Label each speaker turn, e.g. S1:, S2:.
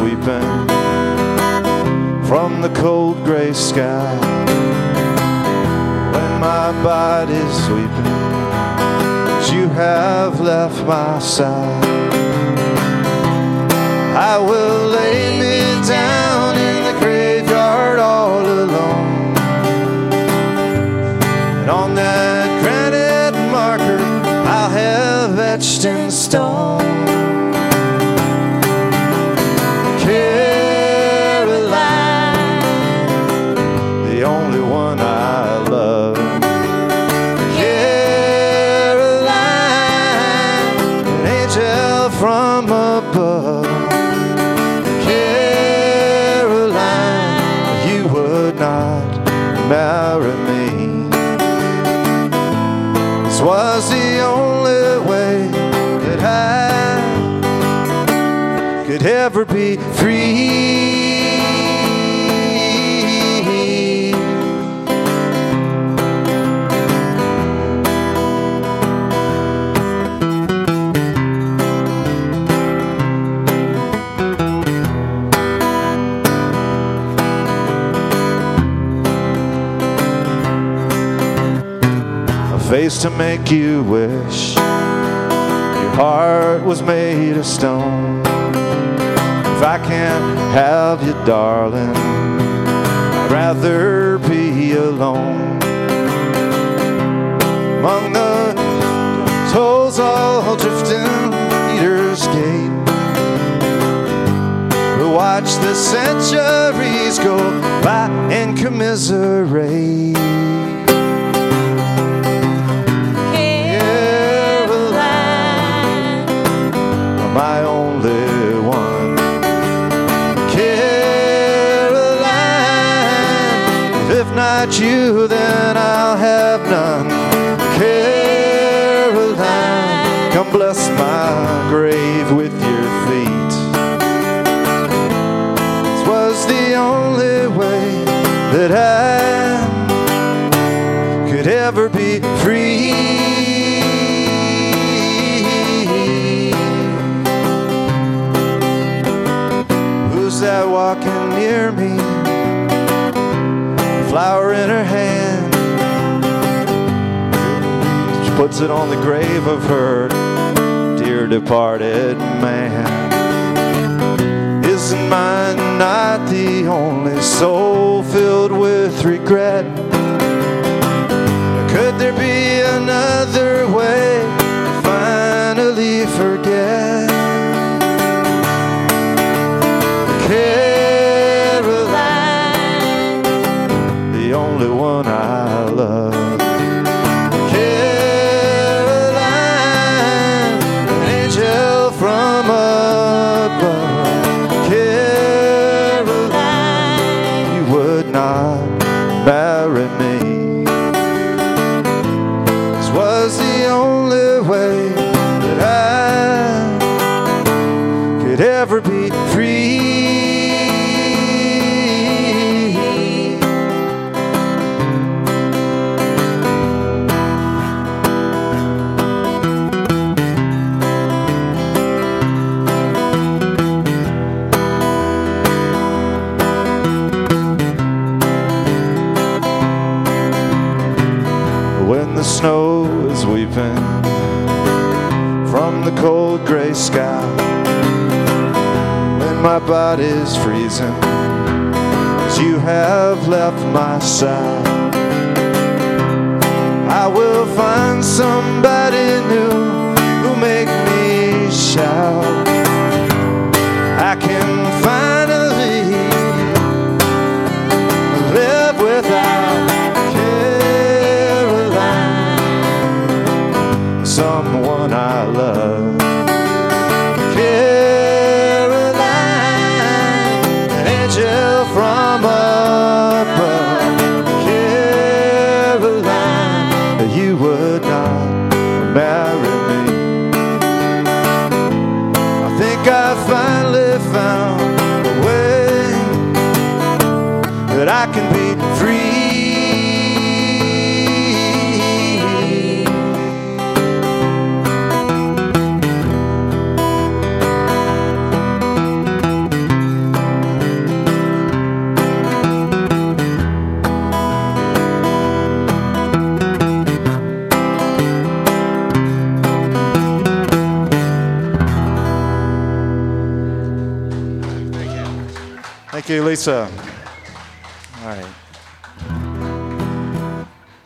S1: weeping from the cold gray sky. When my body's sleeping, you have left my side. I will lay me down in the graveyard all alone, and on that granite marker I'll have etched in stone, Caroline, the only one I love. Caroline, an angel from above. Caroline, you would not marry me. This was the only way that I could ever be free. Face to make you wish your heart was made of stone. If I can't have you, darling, I'd rather be alone. Among the tolls all drifting Peter's Gate, we'll watch the centuries go by and commiserate. My only one, Caroline. If not you, then I'll have none. Caroline, come bless my grave with your feet. This was the only way that I could ever be free. That walking near me, flower in her hand, she puts it on the grave of her dear departed man. Isn't mine not the only soul filled with regret? Could there be another way to finally forget? Caroline, the only one I love. Caroline, an angel from above. Caroline, you would not marry me. This was the only way that I could ever be free. When the snow is weeping from the cold gray sky, when my body's freezing, 'cause you have left my side, I will find somebody new who'll make me shout. I can finally live without someone I love. Caroline, an angel from above. Caroline, you would not marry me. I think I finally found a way that I can be free. you, Lisa. All right.